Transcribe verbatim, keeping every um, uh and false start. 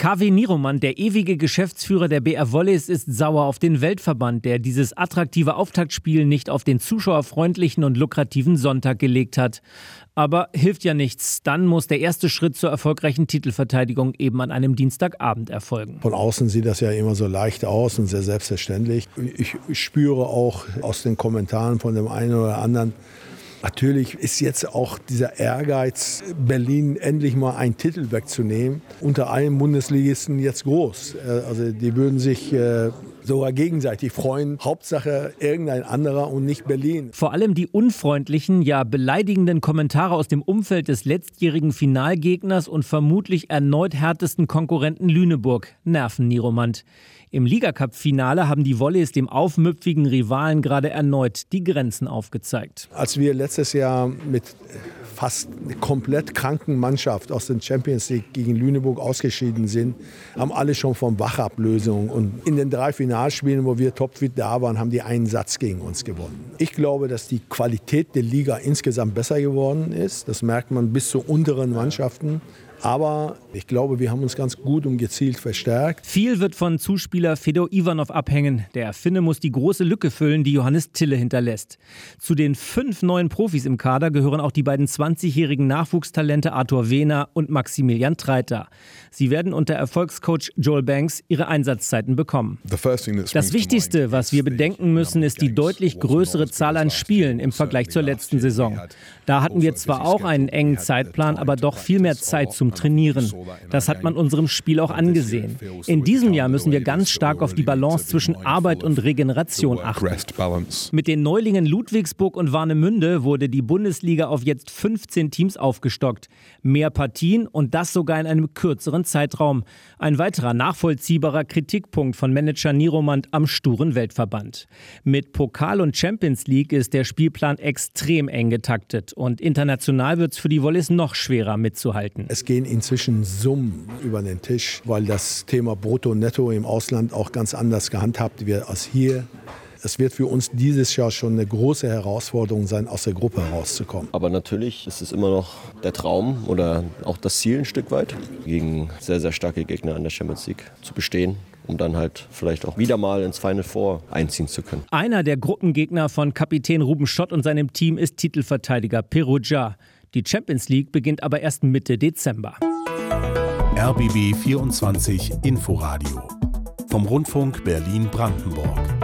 Kaveh Niroman, der ewige Geschäftsführer der B R Volleys, ist sauer auf den Weltverband, der dieses attraktive Auftaktspiel nicht auf den zuschauerfreundlichen und lukrativen Sonntag gelegt hat. Aber hilft ja nichts. Dann muss der erste Schritt zur erfolgreichen Titelverteidigung eben an einem Dienstagabend erfolgen. Von außen sieht das ja immer so leicht aus und sehr selbstverständlich. Ich spüre auch aus den Kommentaren von dem einen oder anderen, natürlich ist jetzt auch dieser Ehrgeiz, Berlin endlich mal einen Titel wegzunehmen, unter allen Bundesligisten jetzt groß. Also die würden sich äh, sogar gegenseitig freuen. Hauptsache irgendein anderer und nicht Berlin. Vor allem die unfreundlichen, ja beleidigenden Kommentare aus dem Umfeld des letztjährigen Finalgegners und vermutlich erneut härtesten Konkurrenten Lüneburg nerven Niroman. Im Ligacup-Finale haben die Volleys dem aufmüpfigen Rivalen gerade erneut die Grenzen aufgezeigt. Als wir letztes Jahr mit fast komplett kranken Mannschaft aus der Champions League gegen Lüneburg ausgeschieden sind, haben alle schon von Wachablösung. Und in den drei Finalspielen, wo wir topfit da waren, haben die einen Satz gegen uns gewonnen. Ich glaube, dass die Qualität der Liga insgesamt besser geworden ist. Das merkt man bis zu unteren Mannschaften. Aber ich glaube, wir haben uns ganz gut und gezielt verstärkt. Viel wird von Zuspieler Fedor Ivanov abhängen. Der Finne muss die große Lücke füllen, die Johannes Tille hinterlässt. Zu den fünf neuen Profis im Kader gehören auch die beiden zwanzigjährigen Nachwuchstalente Arthur Wehner und Maximilian Treiter. Sie werden unter Erfolgscoach Joel Banks ihre Einsatzzeiten bekommen. Das Wichtigste, was wir bedenken müssen, ist die deutlich größere Zahl an Spielen im Vergleich zur letzten Saison. Da hatten wir zwar auch einen engen Zeitplan, aber doch viel mehr Zeit zum Trainieren. Das hat man unserem Spiel auch angesehen. In diesem Jahr müssen wir ganz stark auf die Balance zwischen Arbeit und Regeneration achten. Mit den Neulingen Ludwigsburg und Warnemünde wurde die Bundesliga auf jetzt fünfzehn Teams aufgestockt. Mehr Partien und das sogar in einem kürzeren Zeitraum. Ein weiterer nachvollziehbarer Kritikpunkt von Manager Niroman am sturen Weltverband. Mit Pokal und Champions League ist der Spielplan extrem eng getaktet und international wird es für die Volleys noch schwerer mitzuhalten. Es gehen inzwischen Summen über den Tisch, weil das Thema Brutto und Netto im Ausland auch ganz anders gehandhabt wird als hier. Es wird für uns dieses Jahr schon eine große Herausforderung sein, aus der Gruppe herauszukommen. Aber natürlich ist es immer noch der Traum oder auch das Ziel ein Stück weit, gegen sehr, sehr starke Gegner in der Champions League zu bestehen, um dann halt vielleicht auch wieder mal ins Final Four einziehen zu können. Einer der Gruppengegner von Kapitän Ruben Schott und seinem Team ist Titelverteidiger Perugia. Die Champions League beginnt aber erst Mitte Dezember. R B B vierundzwanzig Inforadio vom Rundfunk Berlin-Brandenburg.